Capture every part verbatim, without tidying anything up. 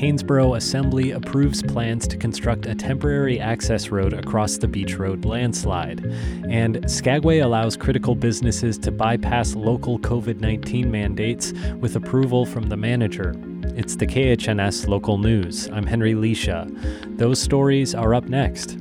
Haynesboro Assembly approves plans to construct a temporary access road across the Beach Road landslide. And Skagway allows critical businesses to bypass local covid nineteen mandates with approval from the manager. It's the K H N S Local News. I'm Henry Leisha. Those stories are up next.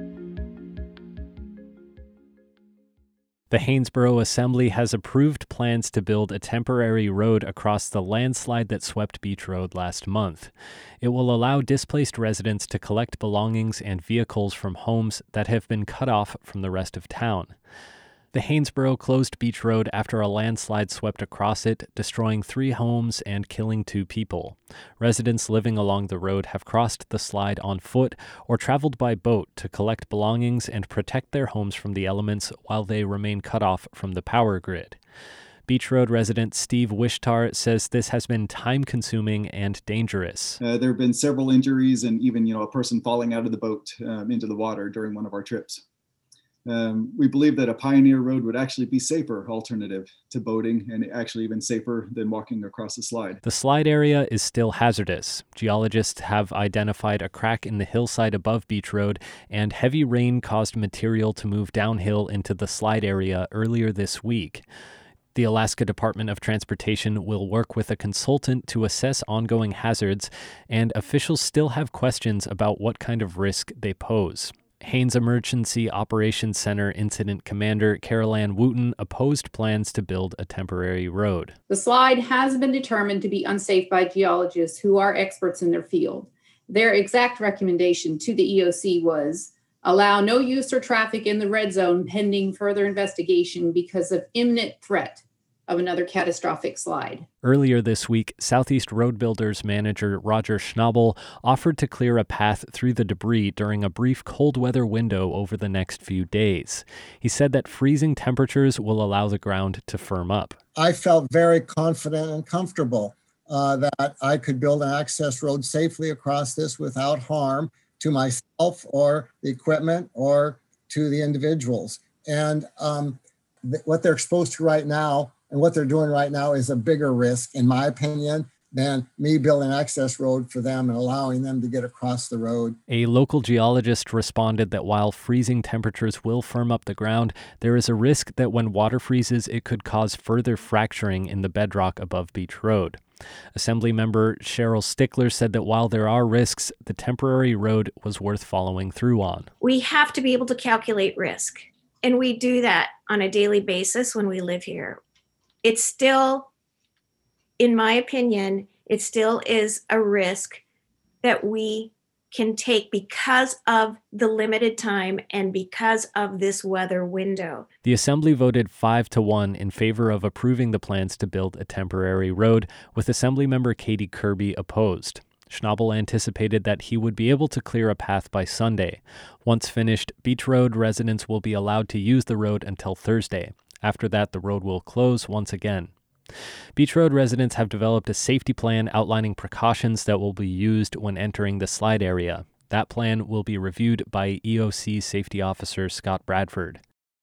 The Haynesboro Assembly has approved plans to build a temporary road across the landslide that swept Beach Road last month. It will allow displaced residents to collect belongings and vehicles from homes that have been cut off from the rest of town. The Haynesboro closed Beach Road after a landslide swept across it, destroying three homes and killing two people. Residents living along the road have crossed the slide on foot or traveled by boat to collect belongings and protect their homes from the elements while they remain cut off from the power grid. Beach Road resident Steve Wishtar says this has been time-consuming and dangerous. Uh, there have been several injuries and even, you know, a person falling out of the boat um, into the water during one of our trips. Um, we believe that a pioneer road would actually be safer alternative to boating and actually even safer than walking across the slide. The slide area is still hazardous. Geologists have identified a crack in the hillside above Beach Road, and heavy rain caused material to move downhill into the slide area earlier this week. The Alaska Department of Transportation will work with a consultant to assess ongoing hazards, and officials still have questions about what kind of risk they pose. Haines Emergency Operations Center Incident Commander Carol Ann Wooten opposed plans to build a temporary road. The slide has been determined to be unsafe by geologists who are experts in their field. Their exact recommendation to the E O C was allow no use or traffic in the red zone pending further investigation because of imminent threat of another catastrophic slide. Earlier this week, Southeast Road Builders manager Roger Schnabel offered to clear a path through the debris during a brief cold weather window over the next few days. He said that freezing temperatures will allow the ground to firm up. I felt very confident and comfortable uh, that I could build an access road safely across this without harm to myself or the equipment or to the individuals. And um, th- what they're exposed to right now and what they're doing right now is a bigger risk, in my opinion, than me building an access road for them and allowing them to get across the road. A local geologist responded that while freezing temperatures will firm up the ground, there is a risk that when water freezes, it could cause further fracturing in the bedrock above Beach Road. Assemblymember Cheryl Stickler said that while there are risks, the temporary road was worth following through on. We have to be able to calculate risk, and we do that on a daily basis when we live here. It's still, in my opinion, it still is a risk that we can take because of the limited time and because of this weather window. The Assembly voted five to one in favor of approving the plans to build a temporary road, with Assemblymember Katie Kirby opposed. Schnabel anticipated that he would be able to clear a path by Sunday. Once finished, Beach Road residents will be allowed to use the road until Thursday. After that, the road will close once again. Beach Road residents have developed a safety plan outlining precautions that will be used when entering the slide area. That plan will be reviewed by E O C Safety Officer Scott Bradford.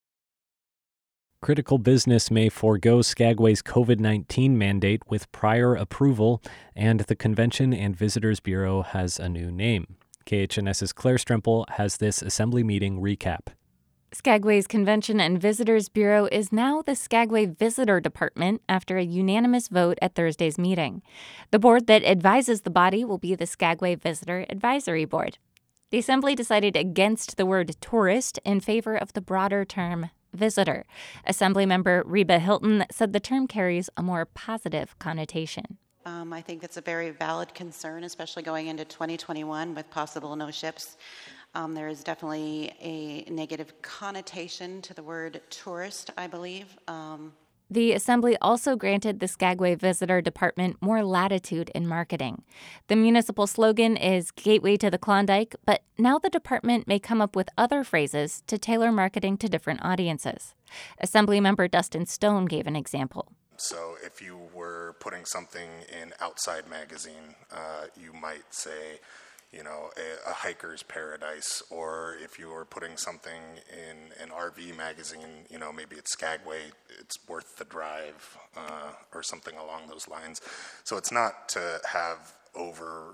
Critical business may forego Skagway's covid nineteen mandate with prior approval, and the Convention and Visitors Bureau has a new name. KHNS's Claire Stremple has this Assembly meeting recap. Skagway's Convention and Visitors Bureau is now the Skagway Visitor Department after a unanimous vote at Thursday's meeting. The board that advises the body will be the Skagway Visitor Advisory Board. The Assembly decided against the word tourist in favor of the broader term visitor. Assemblymember Reba Hilton said the term carries a more positive connotation. Um, I think that's a very valid concern, especially going into twenty twenty-one with possible no ships. Um, there is definitely a negative connotation to the word tourist, I believe. Um, The Assembly also granted the Skagway Visitor Department more latitude in marketing. The municipal slogan is Gateway to the Klondike, but now the department may come up with other phrases to tailor marketing to different audiences. Assemblymember Dustin Stone gave an example. So if you were putting something in Outside Magazine, uh, you might say, you know, a, a hiker's paradise, or if you were putting something in an R V magazine, you know, maybe it's Skagway, it's worth the drive, uh, or something along those lines. So it's not to have overarching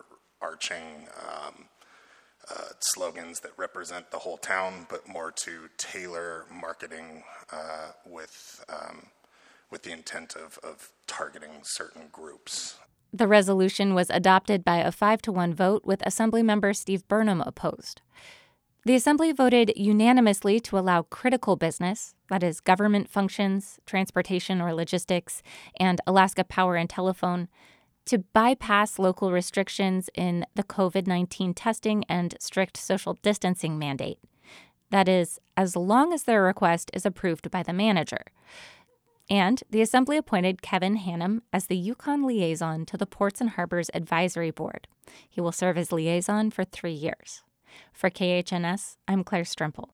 overarching um, uh, slogans that represent the whole town, but more to tailor marketing uh, with um, with the intent of, of targeting certain groups. The resolution was adopted by a five to one vote, with Assemblymember Steve Burnham opposed. The Assembly voted unanimously to allow critical business, that is, government functions, transportation or logistics, and Alaska Power and Telephone, to bypass local restrictions in the covid nineteen testing and strict social distancing mandate. That is, as long as their request is approved by the manager. And the Assembly appointed Kevin Hannum as the Yukon liaison to the Ports and Harbors Advisory Board. He will serve as liaison for three years. For K H N S, I'm Claire Strimple.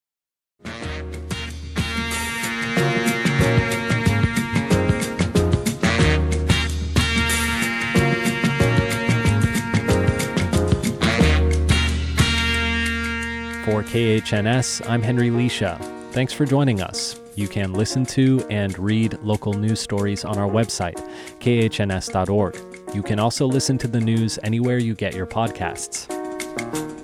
For K H N S, I'm Henry Leisha. Thanks for joining us. You can listen to and read local news stories on our website, K H N S dot org. You can also listen to the news anywhere you get your podcasts.